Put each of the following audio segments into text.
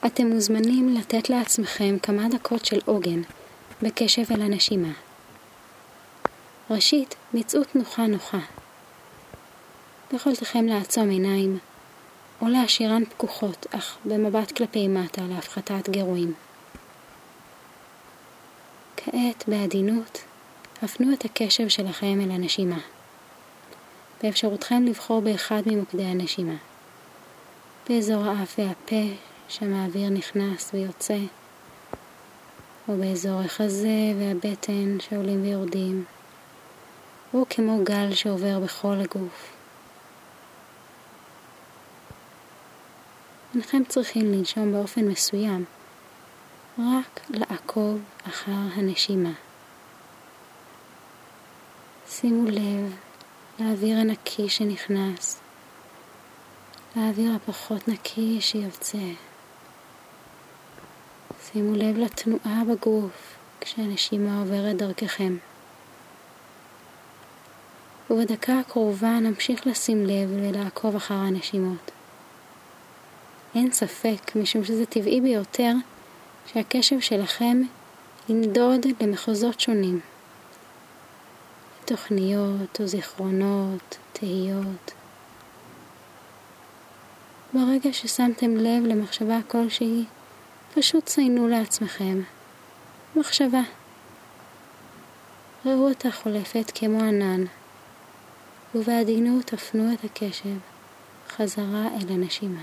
אתם מוזמנים לתת לעצמכם כמה דקות של עוגן בקשב אל הנשימה. ראשית, מצאות נוחה. יכולתכם לעצום עיניים או להשאירן פקוחות, אך במבט כלפי מטה להפחתת גירויים. כעת, בעדינות, הפנו את הקשב שלכם אל הנשימה. באפשרותכם לבחור באחד ממוקדי הנשימה. באזור האף והפה, שם האוויר נכנס ויוצא, או באזור החזה והבטן שעולים ויורדים, או כמו גל שעובר בכל הגוף. אינכם צריכים לנשום באופן מסוים, רק לעקוב אחר הנשימה. שימו לב לאוויר הנקי שנכנס, לאוויר הפחות נקי שיוצא. שימו לב לתנועה בגוף כשהנשימה עוברת דרככם. ובדקה הקרובה נמשיך לשים לב ולעקוב אחר הנשימות. אין ספק, משום שזה טבעי ביותר, שהקשב שלכם ינדוד למחוזות שונים. תוכניות או זיכרונות, תהיות. ברגע ששמתם לב למחשבה כלשהי, פשוט ציינו לעצמכם מחשבה. ראו אותה חולפת כמו ענן, ובעדינות תפנו את הקשב חזרה אל הנשימה.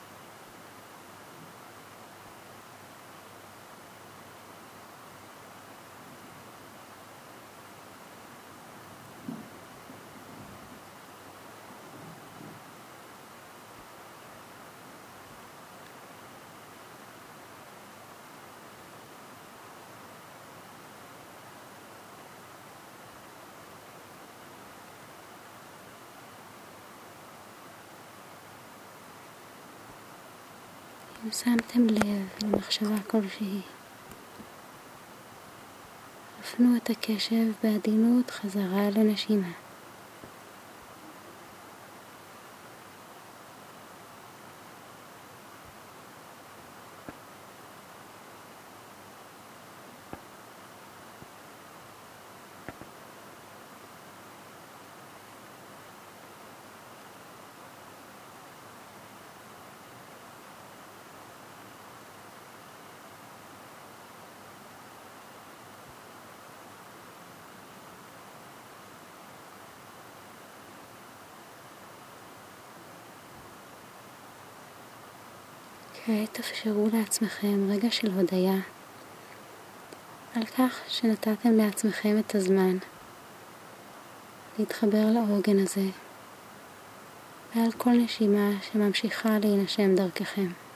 אם שמתם לב למחשבה כלשהי, הפנו את הקשב בעדינות חזרה לנשימה. כעת תאפשרו לעצמכם רגע של הודיה על כך שנתתם לעצמכם את הזמן להתחבר לעוגן הזה ועל כל נשימה שממשיכה להינשם דרככם.